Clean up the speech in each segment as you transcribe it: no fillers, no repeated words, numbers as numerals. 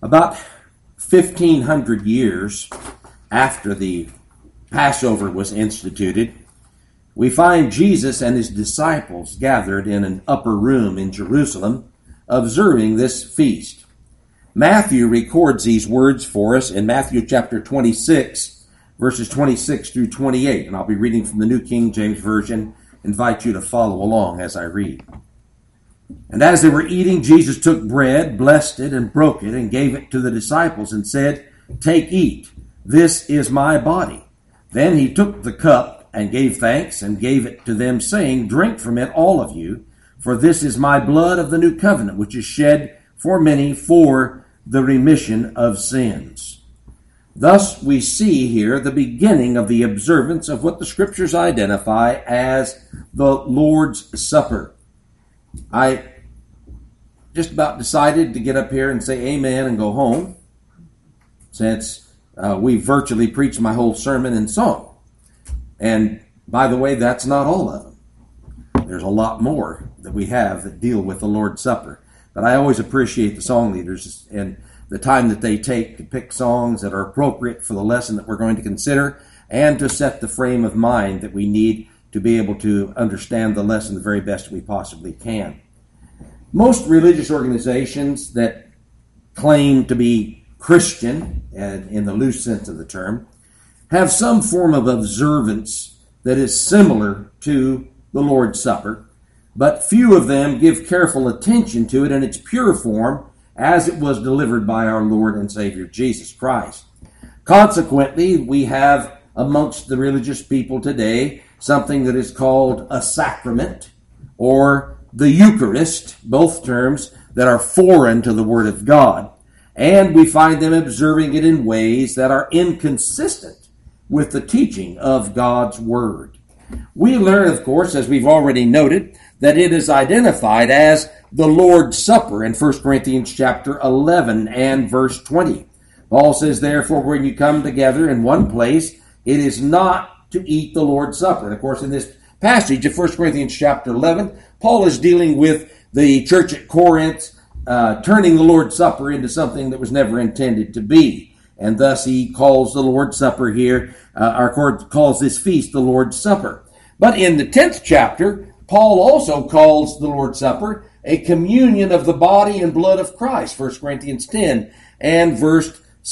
About 1,500 years after the Passover was instituted, we find Jesus and his disciples gathered in an upper room in Jerusalem, observing this feast. Matthew records these words for us in Matthew chapter 26, verses 26 through 28, and I'll be reading from the New King James Version. I invite you to follow along as I read. And as they were eating, Jesus took bread, blessed it, and broke it, and gave it to the disciples, and said, "Take, eat, this is my body." Then he took the cup, and gave thanks, and gave it to them, saying, "Drink from it, all of you, for this is my blood of the new covenant, which is shed for many for the remission of sins." Thus we see here the beginning of the observance of what the Scriptures identify as the Lord's Supper. I just about decided to get up here and say amen and go home, since we virtually preached my whole sermon in song. And by the way, that's not all of them. There's a lot more that we have that deal with the Lord's Supper. But I always appreciate the song leaders and the time that they take to pick songs that are appropriate for the lesson that we're going to consider and to set the frame of mind that we need to be able to understand the lesson the very best we possibly can. Most religious organizations that claim to be Christian, in the loose sense of the term, have some form of observance that is similar to the Lord's Supper, but few of them give careful attention to it in its pure form as it was delivered by our Lord and Savior Jesus Christ. Consequently, we have amongst the religious people today something that is called a sacrament or the Eucharist, both terms that are foreign to the Word of God, and we find them observing it in ways that are inconsistent with the teaching of God's Word. We learn, of course, as we've already noted, that it is identified as the Lord's Supper in 1 Corinthians chapter 11 and verse 20. Paul says, "Therefore, when you come together in one place, it is not to eat the Lord's Supper." And of course, in this passage of 1 Corinthians chapter 11, Paul is dealing with the church at Corinth turning the Lord's Supper into something that was never intended to be. And thus he calls the Lord's Supper here, calls this feast the Lord's Supper. But in the 10th chapter, Paul also calls the Lord's Supper a communion of the body and blood of Christ, 1 Corinthians 10 and verse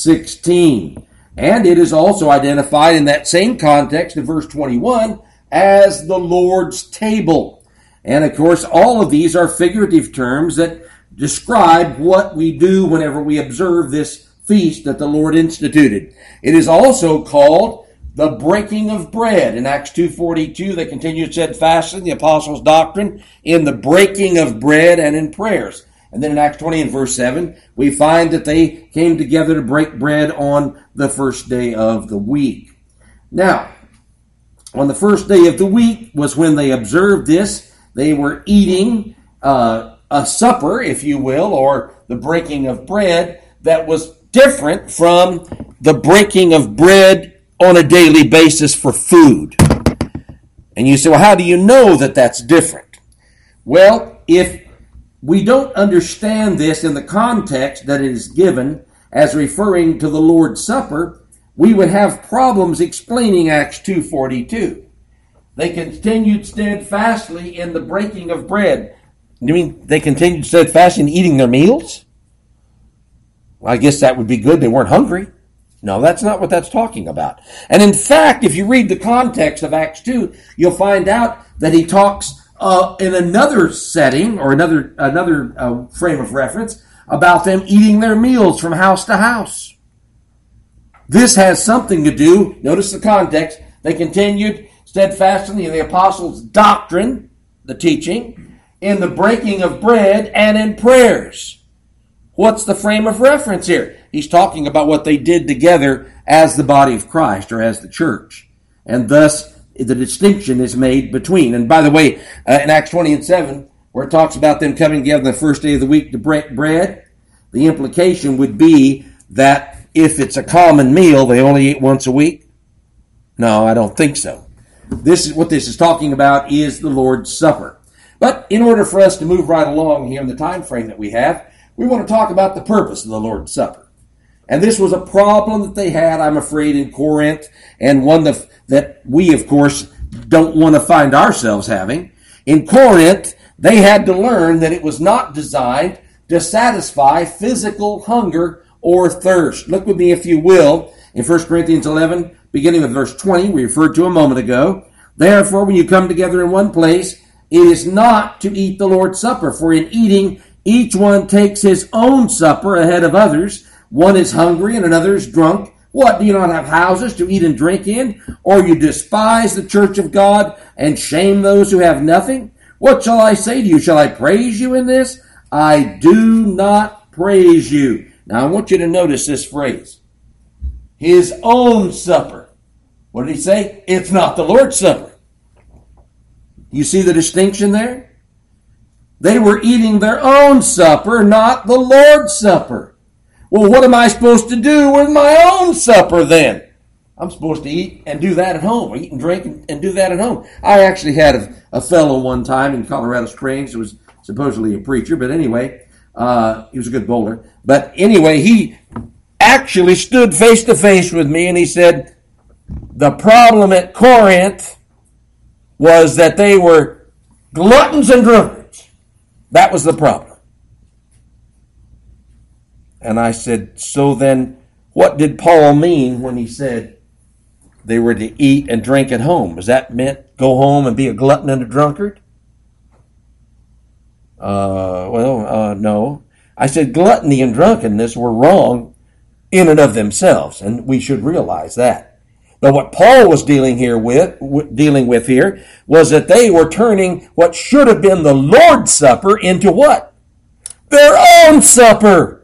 16. And it is also identified in that same context in verse 21 as the Lord's table. And of course, all of these are figurative terms that describe what we do whenever we observe this feast that the Lord instituted. It is also called the breaking of bread. In Acts 2:42, they continued steadfastly in the apostles' doctrine, in the breaking of bread and in prayers. And then in Acts 20 and verse 7, we find that they came together to break bread on the first day of the week. Now, on the first day of the week was when they observed this. They were eating a supper, if you will, or the breaking of bread that was different from the breaking of bread on a daily basis for food. And you say, well, how do you know that that's different? Well, if we don't understand this in the context that it is given as referring to the Lord's Supper, we would have problems explaining Acts 2:42. They continued steadfastly in the breaking of bread. You mean they continued steadfastly in eating their meals? Well, I guess that would be good. They weren't hungry. No, that's not what that's talking about. And in fact, if you read the context of Acts 2, you'll find out that he talks in another setting or another frame of reference about them eating their meals from house to house. This has something to do, notice the context, they continued steadfastly in the apostles' doctrine, the teaching, in the breaking of bread, and in prayers. What's the frame of reference here? He's talking about what they did together as the body of Christ or as the church. And thus, the distinction is made between. And by the way, in Acts 20 and 7, where it talks about them coming together on the first day of the week to break bread, the implication would be that if it's a common meal, they only eat once a week. No, I don't think so. This is what this is talking about is the Lord's Supper. But in order for us to move right along here in the time frame that we have, we want to talk about the purpose of the Lord's Supper. And this was a problem that they had, I'm afraid, in Corinth, and one that we, of course, don't want to find ourselves having. In Corinth, they had to learn that it was not designed to satisfy physical hunger or thirst. Look with me, if you will, in 1 Corinthians 11, beginning with verse 20, we referred to a moment ago. Therefore, when you come together in one place, it is not to eat the Lord's Supper, for in eating, each one takes his own supper ahead of others. One is hungry and another is drunk. What, do you not have houses to eat and drink in? Or you despise the church of God and shame those who have nothing? What shall I say to you? Shall I praise you in this? I do not praise you. Now I want you to notice this phrase. His own supper. What did he say? It's not the Lord's Supper. You see the distinction there? They were eating their own supper, not the Lord's Supper. Well, what am I supposed to do with my own supper then? I'm supposed to eat and do that at home. Eat and drink and do that at home. I actually had a fellow one time in Colorado Springs who was supposedly a preacher, but anyway, he was a good bowler. But anyway, he actually stood face to face with me and he said, the problem at Corinth was that they were gluttons and drunkards. That was the problem. And I said, so then what did Paul mean when he said they were to eat and drink at home? Was that meant go home and be a glutton and a drunkard? No. I said gluttony and drunkenness were wrong in and of themselves, and we should realize that. But what Paul was dealing with here was that they were turning what should have been the Lord's Supper into what? Their own supper.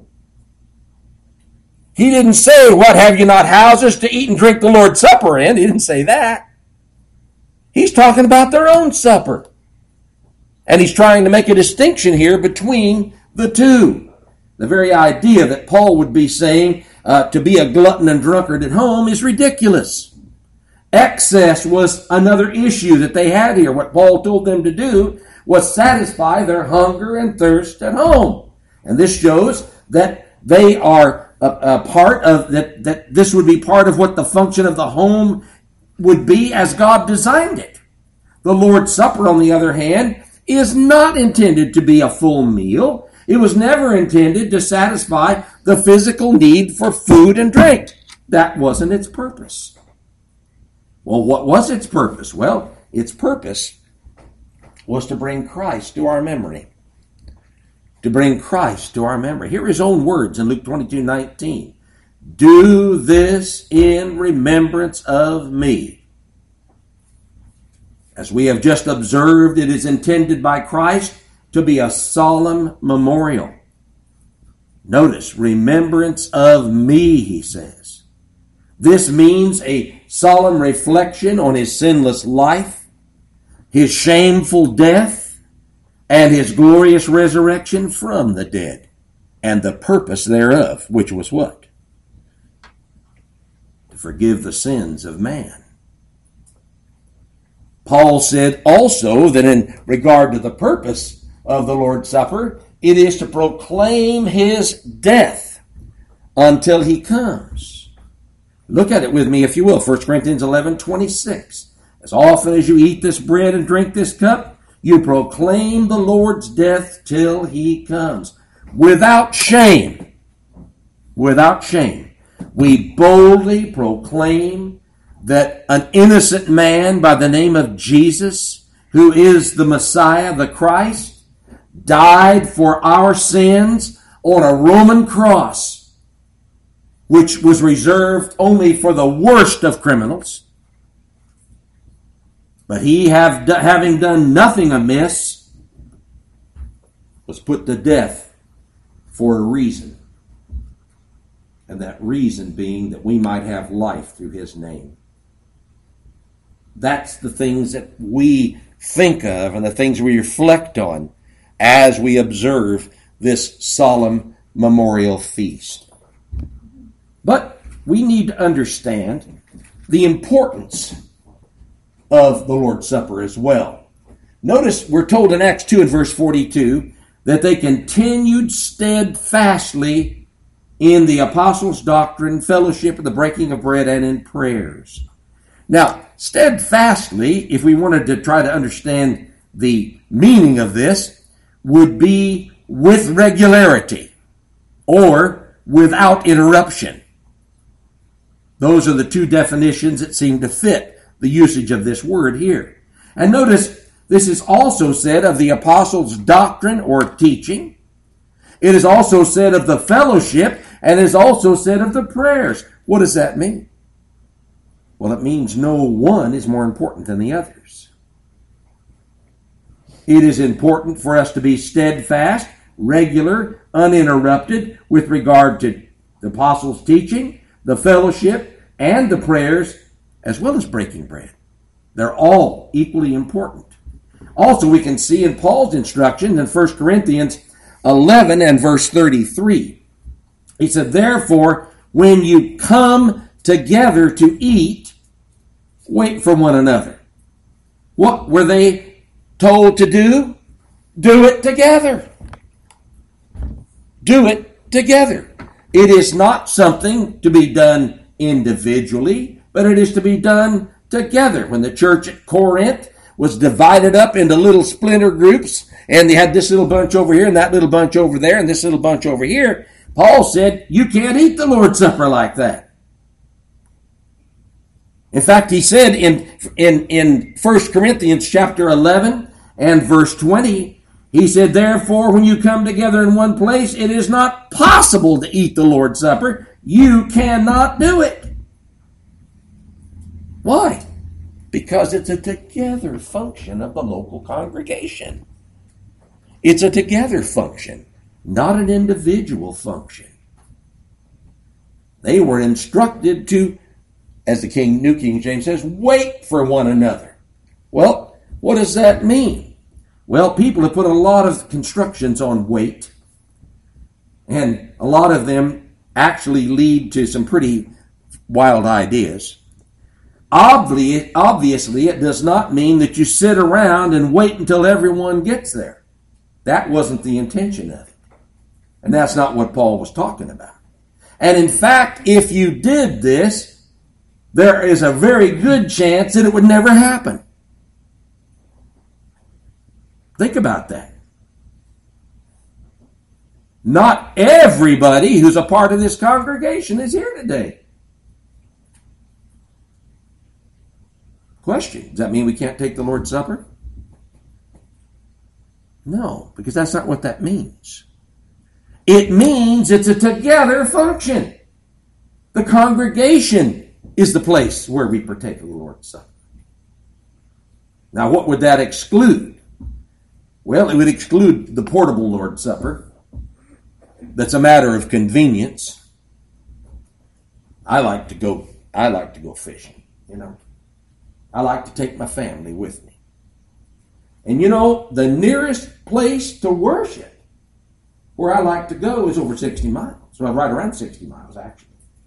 He didn't say, what, have you not houses to eat and drink the Lord's Supper in? He didn't say that. He's talking about their own supper. And he's trying to make a distinction here between the two. The very idea that Paul would be saying to be a glutton and drunkard at home is ridiculous. Excess was another issue that they had here. What Paul told them to do was satisfy their hunger and thirst at home. And this shows that they are a part of that this would be part of what the function of the home would be as God designed it. The Lord's Supper, on the other hand, is not intended to be a full meal. It was never intended to satisfy the physical need for food and drink. That wasn't its purpose. Well, what was its purpose? Well, its purpose was to bring Christ to our memory. To bring Christ to our memory. Hear his own words in Luke 22:19. Do this in remembrance of me. As we have just observed, it is intended by Christ to be a solemn memorial. Notice, remembrance of me, he says. This means a solemn reflection on his sinless life, his shameful death, and his glorious resurrection from the dead, and the purpose thereof, which was what? To forgive the sins of man. Paul said also that in regard to the purpose of the Lord's Supper, it is to proclaim his death until he comes. Look at it with me, if you will. 1 Corinthians 11:26. As often as you eat this bread and drink this cup, you proclaim the Lord's death till he comes. Without shame. Without shame. We boldly proclaim that an innocent man by the name of Jesus, who is the Messiah, the Christ, died for our sins on a Roman cross, which was reserved only for the worst of criminals. But he, having done nothing amiss, was put to death for a reason. And that reason being that we might have life through his name. That's the things that we think of and the things we reflect on as we observe this solemn memorial feast. But we need to understand the importance of the Lord's Supper as well. Notice we're told in Acts 2 and verse 42 that they continued steadfastly in the apostles' doctrine, fellowship, the breaking of bread, and in prayers. Now, steadfastly, if we wanted to try to understand the meaning of this, would be with regularity or without interruption. Those are the two definitions that seem to fit the usage of this word here. And notice, this is also said of the apostles' doctrine or teaching. It is also said of the fellowship, and is also said of the prayers. What does that mean? Well, it means no one is more important than the others. It is important for us to be steadfast, regular, uninterrupted with regard to the apostles' teaching, the fellowship, and the prayers, as well as breaking bread. They're all equally important. Also, we can see in Paul's instruction in 1 Corinthians 11 and verse 33. He said, therefore, when you come together to eat, wait for one another. What were they told to do? Do it together. Do it together. It is not something to be done individually, but it is to be done together. When the church at Corinth was divided up into little splinter groups, and they had this little bunch over here and that little bunch over there and this little bunch over here, Paul said, you can't eat the Lord's Supper like that. In fact, he said in 1 Corinthians chapter 11 and verse 20, he said, therefore, when you come together in one place, it is not possible to eat the Lord's Supper. You cannot do it. Why? Because it's a together function of the local congregation. It's a together function, not an individual function. They were instructed to, as the New King James says, wait for one another. Well, what does that mean? Well, people have put a lot of constructions on wait, and a lot of them actually lead to some pretty wild ideas. Obviously, it does not mean that you sit around and wait until everyone gets there. That wasn't the intention of it. And that's not what Paul was talking about. And in fact, if you did this, there is a very good chance that it would never happen. Think about that. Not everybody who's a part of this congregation is here today. Question, does that mean we can't take the Lord's Supper? No, because that's not what that means. It means it's a together function. The congregation is the place where we partake of the Lord's Supper. Now, what would that exclude? Well, it would exclude the portable Lord's Supper. That's a matter of convenience. I like to go fishing, I like to take my family with me. And the nearest place to worship where I like to go is over 60 miles. So right around 60 miles, actually.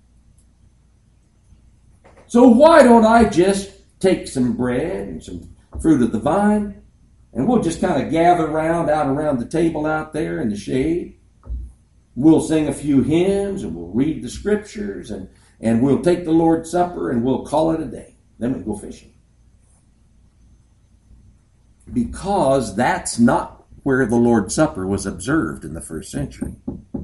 So why don't I just take some bread and some fruit of the vine, and we'll just kind of gather out around the table out there in the shade. We'll sing a few hymns, and we'll read the scriptures, and we'll take the Lord's Supper, and we'll call it a day. Then we go fishing. Because that's not where the Lord's Supper was observed in the first century.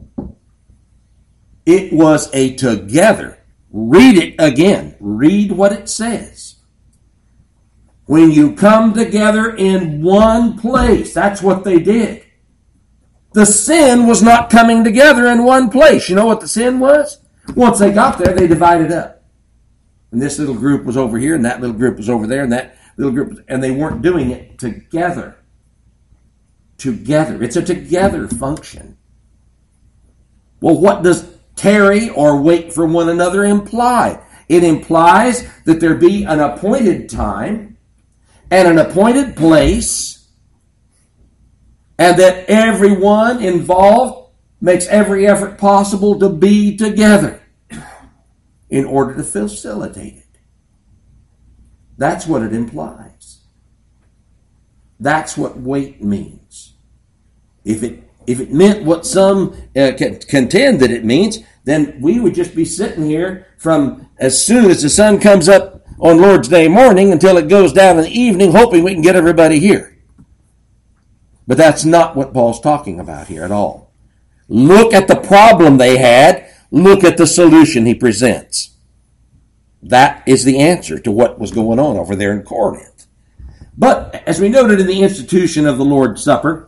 It was a together. Read it again. Read what it says. When you come together in one place, that's what they did. The sin was not coming together in one place. You know what the sin was? Once they got there, they divided up. And this little group was over here, and that little group was over there, and that little group, and they weren't doing it together. Together. It's a together function. Well, what does tarry or wait for one another imply? It implies that there be an appointed time and an appointed place, and that everyone involved makes every effort possible to be together in order to facilitate it. That's what it implies. That's what wait means. If it meant what some contend that it means, then we would just be sitting here from as soon as the sun comes up on Lord's Day morning until it goes down in the evening, hoping we can get everybody here. But that's not what Paul's talking about here at all. Look at the problem they had. Look at the solution he presents. That is the answer to what was going on over there in Corinth. But as we noted in the institution of the Lord's Supper,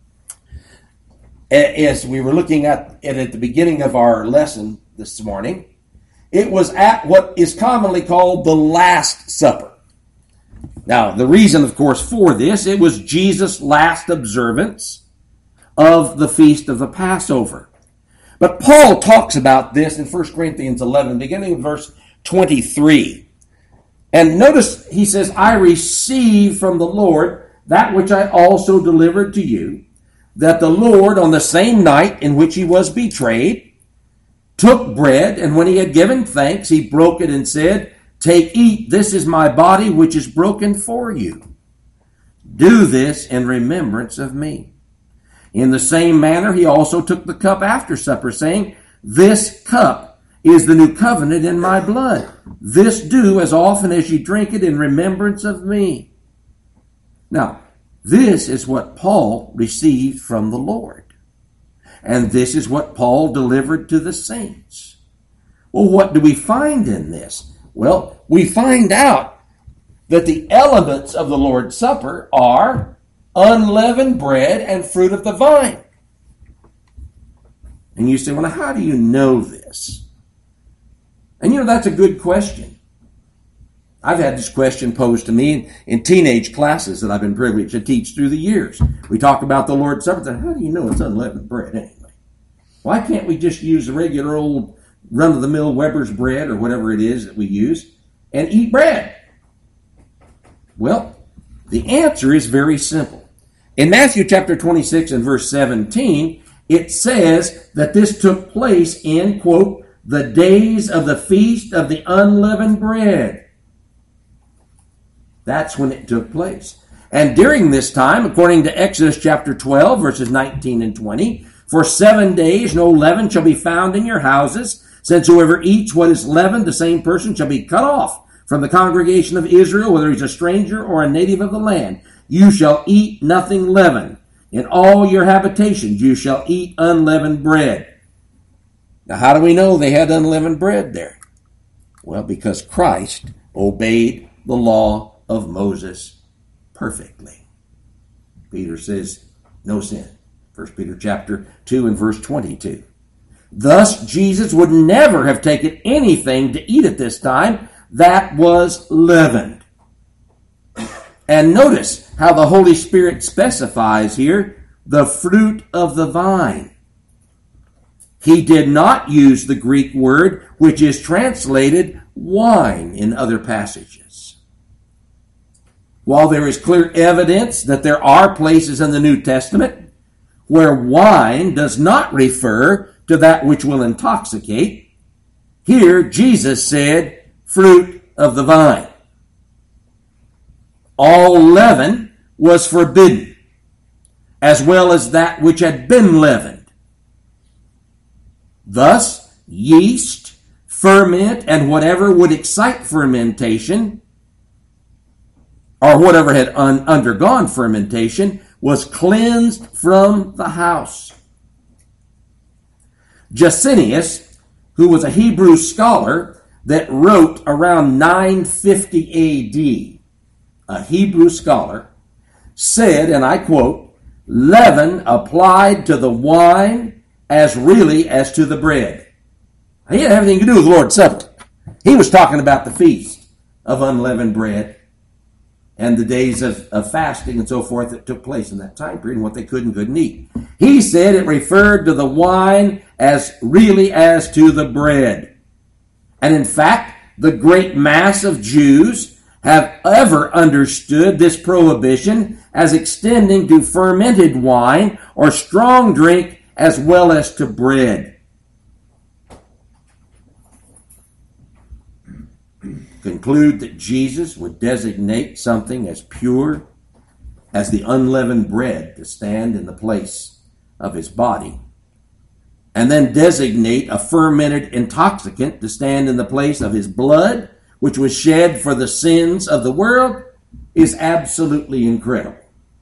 as we were looking at it at the beginning of our lesson this morning, it was at what is commonly called the Last Supper. Now, the reason, of course, for this, it was Jesus' last observance of the feast of the Passover. But Paul talks about this in 1 Corinthians 11, beginning in verse 23. And notice he says, I received from the Lord that which I also delivered to you, that the Lord, on the same night in which he was betrayed, took bread, and when he had given thanks, he broke it and said, Take, eat, this is my body which is broken for you. Do this in remembrance of me. In the same manner, he also took the cup after supper, saying, This cup is the new covenant in my blood. This do as often as you drink it in remembrance of me. Now, this is what Paul received from the Lord. And this is what Paul delivered to the saints. Well, what do we find in this? Well, we find out that the elements of the Lord's Supper are unleavened bread and fruit of the vine. And you say, well, how do you know this? And that's a good question. I've had this question posed to me in teenage classes that I've been privileged to teach through the years. We talk about the Lord's Supper. How do you know it's unleavened bread anyway? Why can't we just use the regular old run-of-the-mill Weber's bread or whatever it is that we use and eat bread? Well, the answer is very simple. In Matthew chapter 26 and verse 17, it says that this took place in, quote, the days of the feast of the unleavened bread. That's when it took place. And during this time, according to Exodus chapter 12, verses 19 and 20, for 7 days no leaven shall be found in your houses, since whoever eats what is leavened, the same person shall be cut off from the congregation of Israel, whether he's a stranger or a native of the land. You shall eat nothing leavened. In all your habitations you shall eat unleavened bread. Now, how do we know they had unleavened bread there? Well, because Christ obeyed the law of Moses perfectly. Peter says, no sin. 1 Peter chapter 2 and verse 22. Thus, Jesus would never have taken anything to eat at this time that was leavened. And notice how the Holy Spirit specifies here the fruit of the vine. He did not use the Greek word which is translated wine in other passages. While there is clear evidence that there are places in the New Testament where wine does not refer to that which will intoxicate, here Jesus said, fruit of the vine. All leaven was forbidden, as well as that which had been leavened. Thus, yeast, ferment, and whatever would excite fermentation, or whatever had undergone fermentation, was cleansed from the house. Justinus, who was a Hebrew scholar that wrote around 950 AD, a Hebrew scholar, said, and I quote, leaven applied to the wine as really as to the bread. He didn't have anything to do with the Lord's Supper. He was talking about the feast of unleavened bread and the days of fasting and so forth that took place in that time period and what they could and couldn't eat. He said it referred to the wine as really as to the bread. And in fact, the great mass of Jews have ever understood this prohibition as extending to fermented wine or strong drink as well as to bread. Conclude that Jesus would designate something as pure as the unleavened bread to stand in the place of his body and then designate a fermented intoxicant to stand in the place of his blood, which was shed for the sins of the world, is absolutely incredible.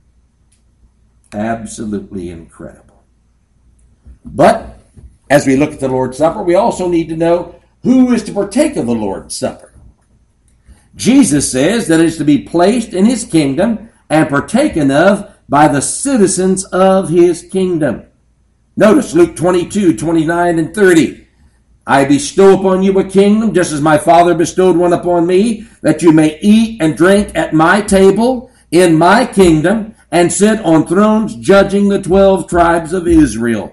Absolutely incredible. But as we look at the Lord's Supper, we also need to know who is to partake of the Lord's Supper. Jesus says that it is to be placed in his kingdom and partaken of by the citizens of his kingdom. Notice Luke 22, 29 and 30. I bestow upon you a kingdom, just as my Father bestowed one upon me, that you may eat and drink at my table in my kingdom and sit on thrones judging the 12 tribes of Israel.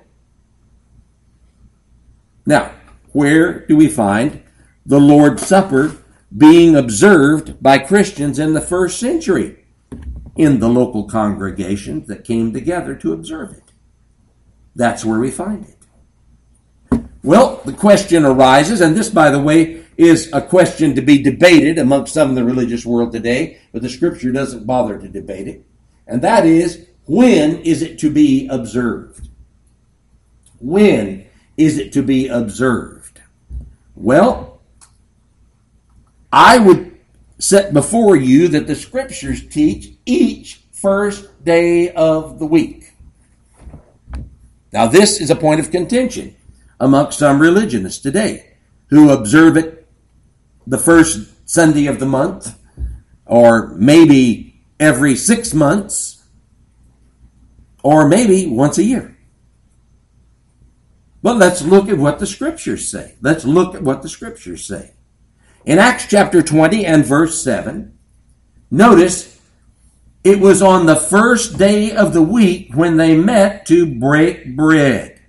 Now, where do we find the Lord's Supper being observed by Christians in the first century? In the local congregations that came together to observe it. That's where we find it. Well, the question arises, and this, by the way, is a question to be debated amongst some of the religious world today, but the Scripture doesn't bother to debate it. And that is, when is it to be observed? When is it to be observed? Well, I would set before you that the Scriptures teach each first day of the week. Now, this is a point of contention amongst some religionists today who observe it the first Sunday of the month, or maybe every 6 months, or maybe once a year. But let's look at what the Scriptures say. Let's look at what the Scriptures say. In Acts chapter 20 and verse 7, notice it was on the first day of the week when they met to break bread.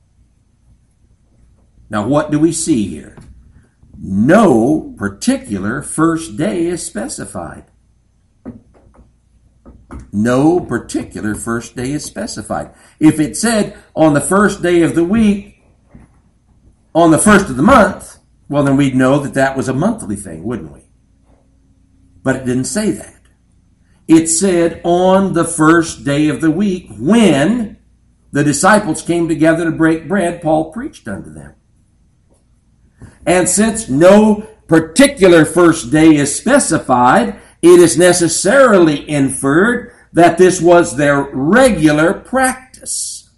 Now, what do we see here? No particular first day is specified. No particular first day is specified. If it said on the first day of the week, on the first of the month, well, then we'd know that that was a monthly thing, wouldn't we? But it didn't say that. It said on the first day of the week, when the disciples came together to break bread, Paul preached unto them. And since no particular first day is specified, it is necessarily inferred that this was their regular practice.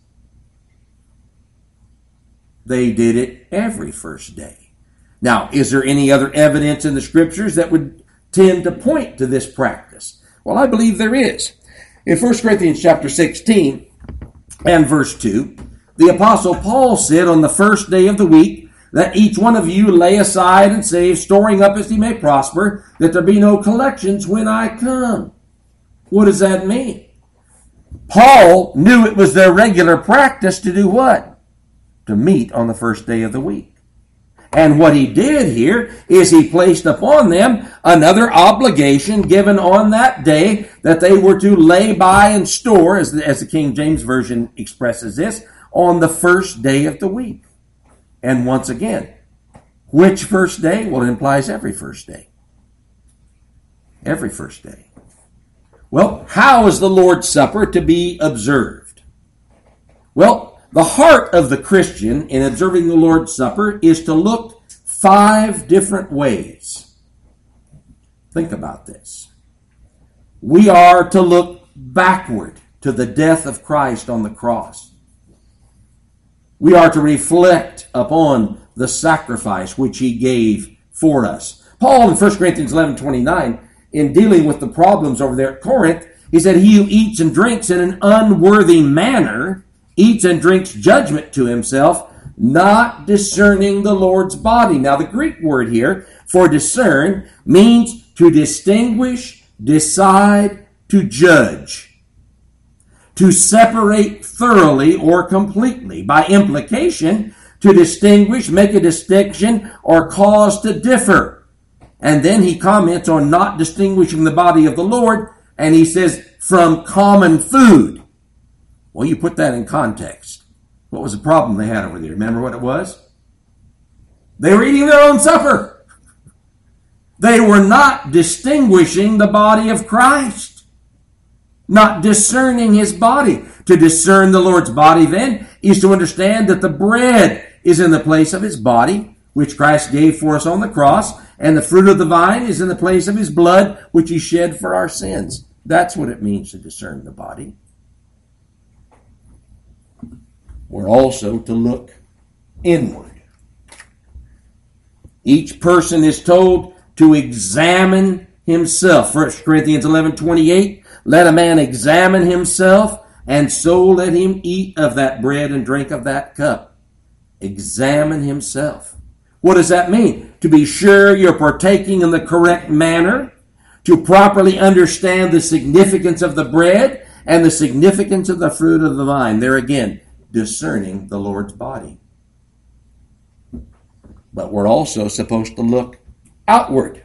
They did it every first day. Now, is there any other evidence in the Scriptures that would tend to point to this practice? Well, I believe there is. In 1 Corinthians chapter 16 and verse 2, the Apostle Paul said on the first day of the week that each one of you lay aside and save, storing up as he may prosper, that there be no collections when I come. What does that mean? Paul knew it was their regular practice to do what? To meet on the first day of the week. And what he did here is he placed upon them another obligation given on that day that they were to lay by and store, as the King James Version expresses this, on the first day of the week. And once again, which first day? Well, it implies every first day. Every first day. Well, how is the Lord's Supper to be observed? Well, the heart of the Christian in observing the Lord's Supper is to look 5 different ways. Think about this. We are to look backward to the death of Christ on the cross. We are to reflect upon the sacrifice which he gave for us. Paul in 1 Corinthians 11:29, in dealing with the problems over there at Corinth, he said, he who eats and drinks in an unworthy manner eats and drinks judgment to himself, not discerning the Lord's body. Now, the Greek word here for discern means to distinguish, decide, to judge, to separate thoroughly or completely. By implication, to distinguish, make a distinction, or cause to differ. And then he comments on not distinguishing the body of the Lord, and he says, from common food. Well, you put that in context. What was the problem they had over there? Remember what it was? They were eating their own supper. They were not distinguishing the body of Christ. Not discerning his body. To discern the Lord's body then is to understand that the bread is in the place of his body, which Christ gave for us on the cross, and the fruit of the vine is in the place of his blood, which he shed for our sins. That's what it means to discern the body. We're also to look inward. Each person is told to examine himself. 1 Corinthians 11:28, let a man examine himself, and so let him eat of that bread and drink of that cup. Examine himself. What does that mean? To be sure you're partaking in the correct manner, to properly understand the significance of the bread and the significance of the fruit of the vine. There again, discerning the Lord's body. But we're also supposed to look outward,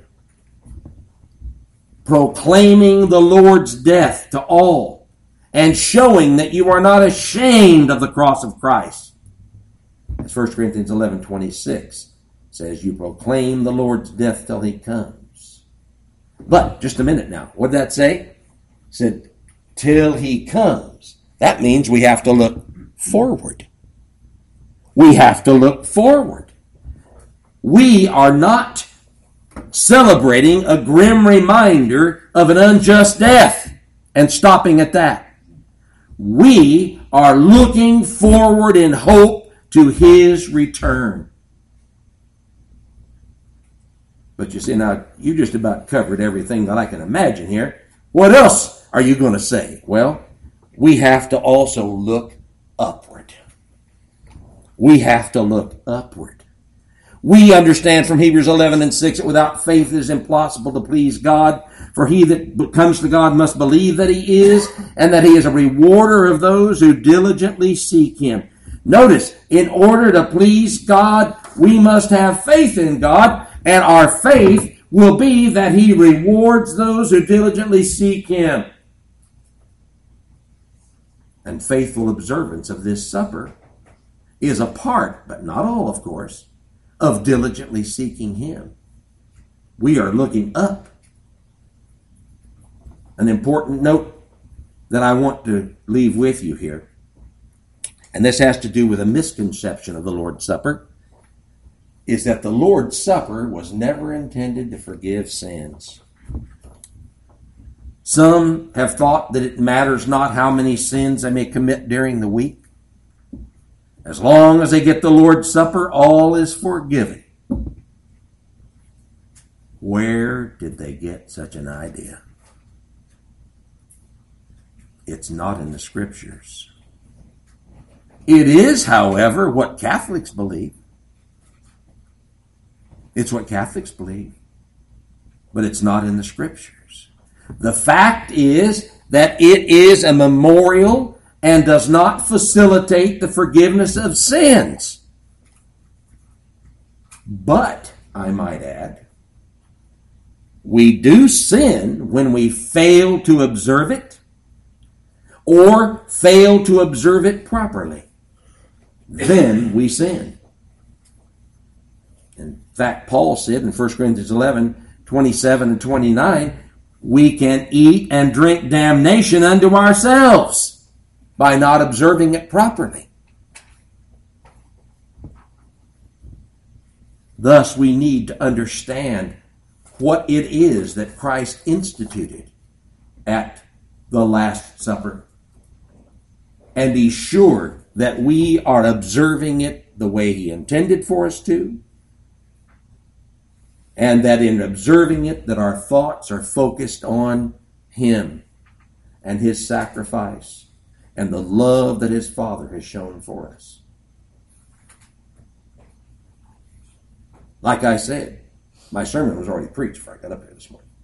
proclaiming the Lord's death to all and showing that you are not ashamed of the cross of Christ. As 1 Corinthians 11:26 says, you proclaim the Lord's death till he comes. But, just a minute now, what did that say? It said, till he comes. That means we have to look forward. We have to look forward. We are not celebrating a grim reminder of an unjust death and stopping at that. We are looking forward in hope to his return. But you see, now, you just about covered everything that I can imagine here. What else are you going to say? Well, we have to also look upward. We have to look upward. We understand from Hebrews 11:6 that without faith it is impossible to please God. For he that comes to God must believe that he is, and that he is a rewarder of those who diligently seek him. Notice, in order to please God, we must have faith in God, and our faith will be that he rewards those who diligently seek him. And faithful observance of this supper is a part, but not all, of course, of diligently seeking him. We are looking up. An important note that I want to leave with you here, and this has to do with a misconception of the Lord's Supper, is that the Lord's Supper was never intended to forgive sins. Some have thought that it matters not how many sins they may commit during the week. As long as they get the Lord's Supper, all is forgiven. Where did they get such an idea? It's not in the Scriptures. It is, however, what Catholics believe. It's what Catholics believe. But it's not in the Scriptures. The fact is that it is a memorial and does not facilitate the forgiveness of sins. But, I might add, we do sin when we fail to observe it or fail to observe it properly. Then we sin. In fact, Paul said in 1 Corinthians 11:27 and 29, we can eat and drink damnation unto ourselves by not observing it properly. Thus, we need to understand what it is that Christ instituted at the Last Supper, and be sure that we are observing it the way he intended for us to, and that in observing it, that our thoughts are focused on him and his sacrifice and the love that his Father has shown for us. Like I said, my sermon was already preached before I got up here this morning.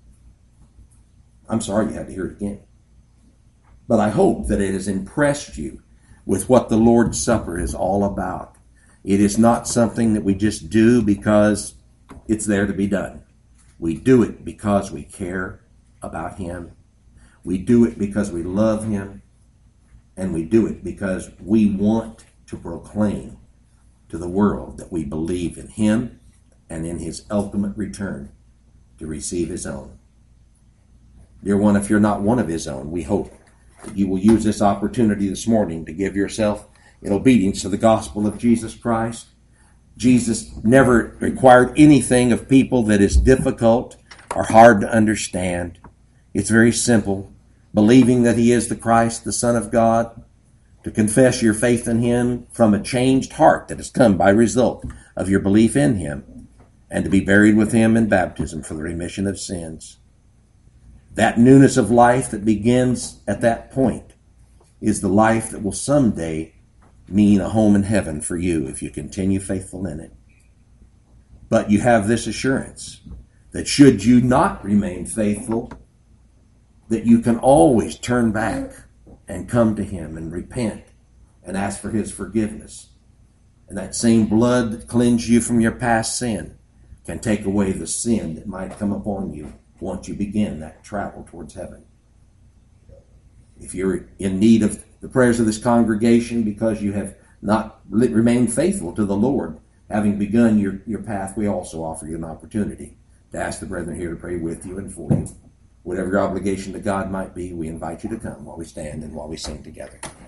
I'm sorry you had to hear it again. But I hope that it has impressed you with what the Lord's Supper is all about. It is not something that we just do because it's there to be done. We do it because we care about him. We do it because we love him. And we do it because we want to proclaim to the world that we believe in him and in his ultimate return to receive his own. Dear one, if you're not one of his own, we hope that you will use this opportunity this morning to give yourself in obedience to the gospel of Jesus Christ. Jesus never required anything of people that is difficult or hard to understand. It's very simple. Believing that he is the Christ, the Son of God, to confess your faith in him from a changed heart that has come by result of your belief in him, and to be buried with him in baptism for the remission of sins. That newness of life that begins at that point is the life that will someday mean a home in heaven for you if you continue faithful in it. But you have this assurance that should you not remain faithful, that you can always turn back and come to him and repent and ask for his forgiveness. And that same blood that cleansed you from your past sin can take away the sin that might come upon you once you begin that travel towards heaven. If you're in need of the prayers of this congregation because you have not remained faithful to the Lord, having begun your path, we also offer you an opportunity to ask the brethren here to pray with you and for you. Whatever your obligation to God might be, we invite you to come while we stand and while we sing together.